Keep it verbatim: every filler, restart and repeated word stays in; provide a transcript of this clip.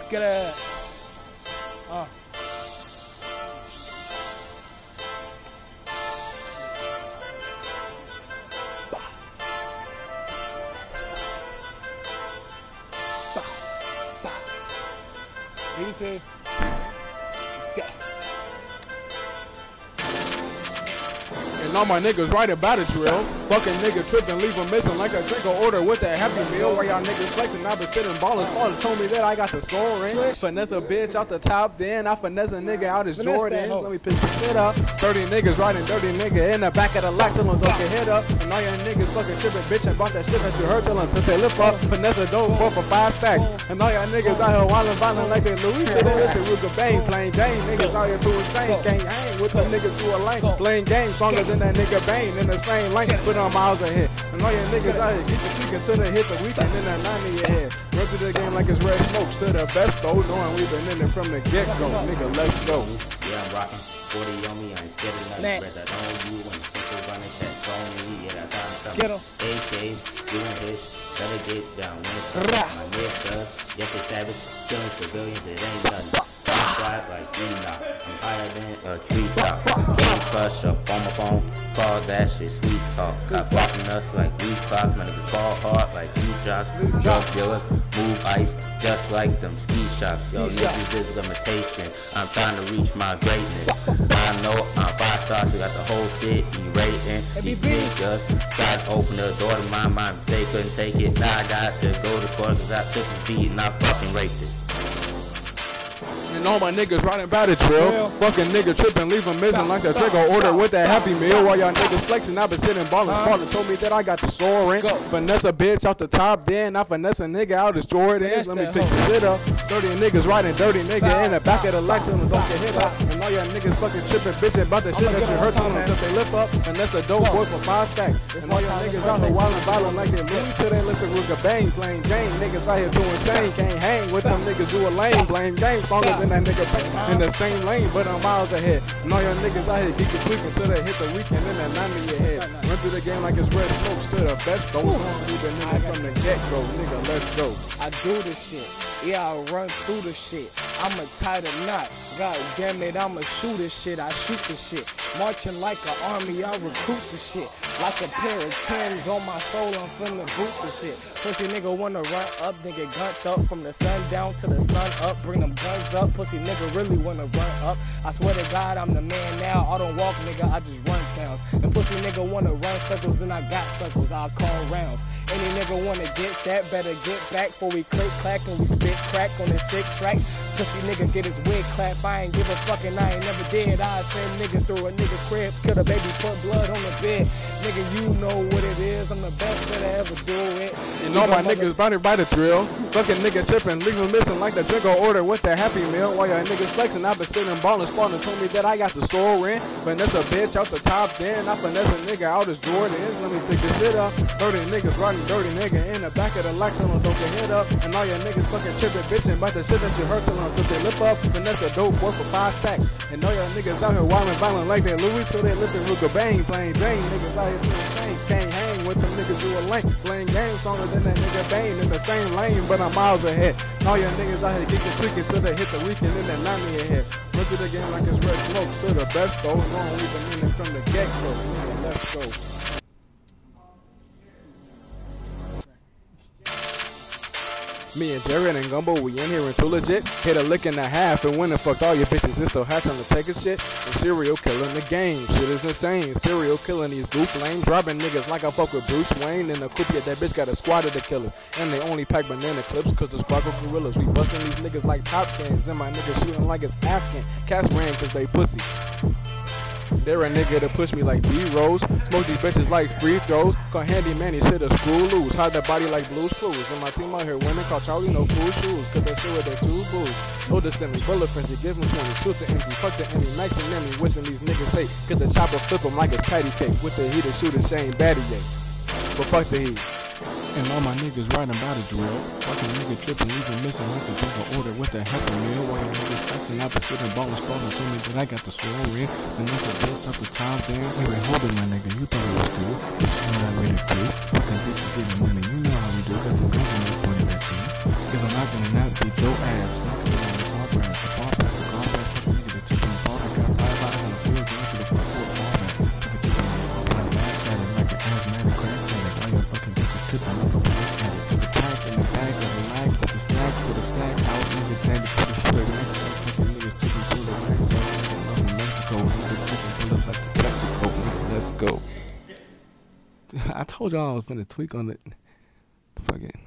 Get it. Uh. Easy. Let's go. And all my niggas right about it, drill. Fucking nigga tripping, leave him missing like a drink or order with that Happy Meal. Where y'all niggas flexing, I been sitting ballin'. Father told me that I got the score in. Finesse a bitch out the top, then I finesse a nigga out his Jordans. Let me pick the shit up. thirty niggas riding dirty nigga in the back of the lock till them don't get hit up. And all y'all niggas fucking tripping, bitch, and bought that shit that you heard till them since they lip up. Finesse a dope boy for five stacks. And all y'all niggas out here wildin', violin' like they Louis. Shit, they the Ruger Bang, playing game. Niggas out here doing insane. Can't hang with them niggas who are lame. Playing games stronger than that nigga Bane in the same lane. Put on miles ahead. And all y'all niggas out here get your tweaking till they hit the weekend in that nine in your head. Run to the game like it's red smokes to the best though. Knowing we've been in it from the get go. Nigga, let's go. Yeah, I'm rocking. forty on me, I ain't scared of nothing. Rather know you when the central running test on me. Yeah, that's how I'm coming. Get him. A K, doing this. Better get down when it's coming. My nigga, yes, it's savage. Killing civilians, it ain't nothing. Fly like Enoch. I'm higher than a tree top. Candy crush up on my phone. Call that shit sweet talk. Stop fucking us like weed clocks. My niggas ball hard like weed jocks. Drug dealers move ice just like them ski shops. Yo, niggas is limitation. I'm trying to reach my greatness. I know I'm five stars. We got the whole city rating. These niggas tried to open the door to my mind. They couldn't take it. Now I got to go to court because I took the beat and I fucking raped it. And all my niggas riding about it, drill. Yeah. Fucking nigga tripping, leave him missing like a drink or order with that Happy Meal. While y'all niggas flexing, I been sitting ballin'. Uh, Father told me that I got the soaring. Finesse a bitch out the top, then I finesse a nigga out his Jordans. Let me pick the shit up. thirty niggas riding dirty nigga in the back of the lock till them don't get hit up. And all y'all niggas fucking tripping, bitchin' about the shit that you heard till them till they lip up. And that's a dope boy for five stacks. And all y'all niggas out here wildin', violin' like they Louis till they lip it with a bang. Playing game, niggas out here doing insane. Can't hang with them niggas who are lame. Playing game stronger than that nigga bang. In the same lane, but I'm miles ahead. And all y'all niggas out here geeking tweaking till they hit the weekend in that nine in your head. Run through the game like it's red smokes to the best. Don't we've been in it from the get go, nigga. Let's go. I do this shit. Yeah, I run through the shit. I'ma tie the knot. God damn it, I'ma shoot this shit. I shoot the shit. Marching like an army, I recruit the shit. Like a pair of tens on my soul, I'm finna boot the shit. Pussy nigga wanna run up, nigga gunt up from the sun down to the sun up. Bring them guns up, pussy nigga really wanna run up. I swear to God, I'm the man now. I don't walk, nigga, I just run towns. And pussy nigga wanna run circles, then I got circles, I'll call rounds. Any nigga wanna get that, better get back before we click clack and we spit crack on the sick track. Pussy nigga get his wig clap, I ain't give a fucking, I ain't never did. I send niggas through a nigga's crib, kill a baby, put blood on the bed. Nigga, you know what it is, I'm the best that I ever do it. And all my niggas running by the drill. Fucking nigga tripping, leave him missing like the drink or order with that Happy Meal. While y'all niggas flexing, I been sitting ballin', spawning, told me that I got the soaring. Finesse a bitch out the top, then I finesse a nigga out his Jordans. Let me pick this shit up. thirty niggas riding dirty nigga in the back of the lock till them don't get hit up. And all y'all niggas fucking tripping, bitching about the shit that you heard till them till they lip up. Finesse a dope boy for five stacks. And all y'all niggas out here wildin', violin' like they Louis till they lip and Ruger Bang. Playing Jane, niggas out here doing insane. Can't hang with them niggas who are lame. Playing games stronger than that nigga Bane in the same lane, but I'm miles ahead. And all y'all niggas out here geeking tweaking till they hit the weekend in that nine in your head. Run through the game like it's red smoke, still the best though. Long we've been in it from the get go. Nigga, let's go. Me and Jared and Gumbo, we in here and too legit. Hit a lick and a half and win and fucked all your bitches. It's still hot time to take a shit. And serial killing the game. Shit is insane. Serial killing these goof lames. Robbing niggas like I fuck with Bruce Wayne. And the coupe, yeah, that bitch got a squad of the killers. And they only pack banana clips cause the squad of gorillas. We busting these niggas like top cans. And my niggas shooting like it's Afghan. Cats ran cause they pussy. They're a nigga to push me like D-Rose. Smoke these bitches like free throws. Call handyman, he shit a screw loose. Hide that body like Blue's Clues. And my team out here winning, call Charlie no fool shoes. Cause that shit with their two booze. No to send me bullet frenzy, give him twenty. Shoot the empty, fuck the enemy. Max and Emmy, wishing these niggas hate. Cause the chopper flip him like it's patty cake. With the heater shooter, Shane Battier. But fuck the heat. And all my niggas riding by the drill. Fucking nigga tripping, even missing like the drink or order with that Happy Meal. While your niggas flexing out, but sitting ballin' spawning, told me that I got the soaring. And that's a bitch up the top there. Wait, wait, hold it, my nigga, you thought it was cool. Bitch, you know that way to do. Fucking bitch, you getting money, you know how we do. Got the government pointed at you. If I'm not gonna not beat your ass, next I told y'all I was finna tweak on it. Fuck it.